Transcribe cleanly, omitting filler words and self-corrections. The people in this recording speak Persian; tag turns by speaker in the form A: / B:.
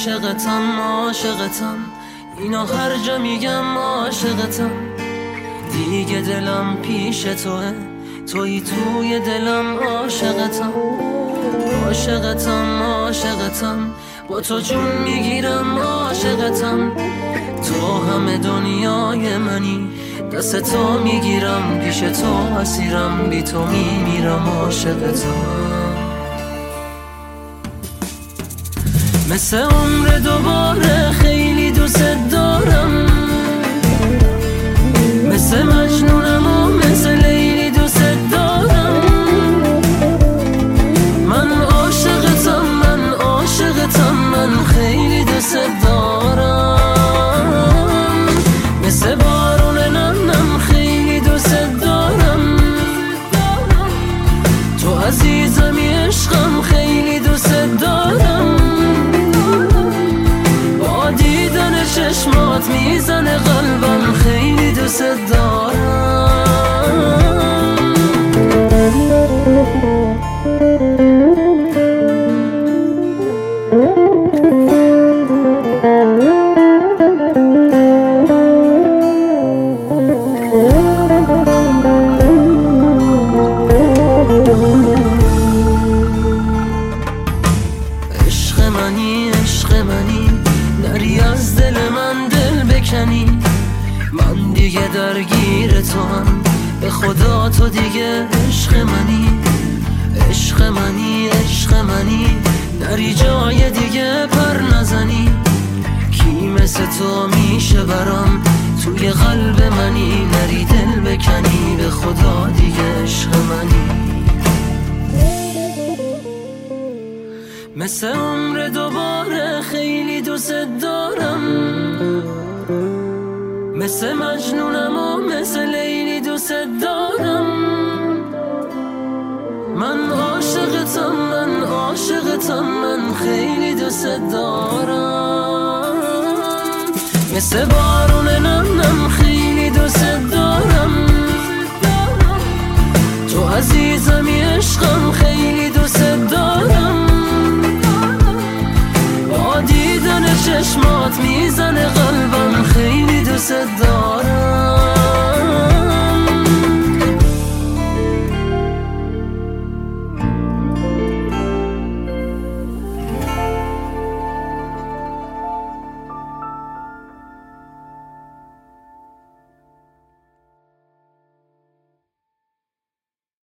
A: عاشقتم عاشقتم، اینا هر جا میگم عاشقتم. دیگه دلم پیش توه، توی توی دلم عاشقتم. عاشقتم عاشقتم، با تو جون میگیرم عاشقتم. تو همه دنیای منی، دست تو میگیرم، پیش تو اسیرم، بی تو میمیرم عاشقتم. مثل عمر دوباره خیلی دوست دارم، مثل مجنونم و مثل لیلی دوست دارم. من عاشقتم من عاشقتم، من خیلی دوست دارم. مثل بارون نمنم خیلی دوست دارم. تو عزیزمی عشقم خیلی دوست دارم. با دیدن چشمات میزنه قلبم، خیلی دوست دارم. عشق منی عشق منی، نری از دل من دل بکنی. من دیگه درگیر تو هم، به خدا تو دیگه عشق منی. عشق منی عشق منی، نری جای دیگه پر نزنی. کی مثل تو میشه برام، توی قلب منی. نری دل بکنی، به خدا دیگه عشق منی. مثل عمر دوباره خیلی دوست دارم، مثل مجنونم و مثل لیلی دوست دارم. من عاشقتم من عاشقتم، من خیلی دوست دارم. مثل بارون نمنم خیلی دوست دارم. تو عزیزمی عشقم خیلی دوست دارم. با دیدن چشمات میزنه قلبم، خیلی دوست دارم.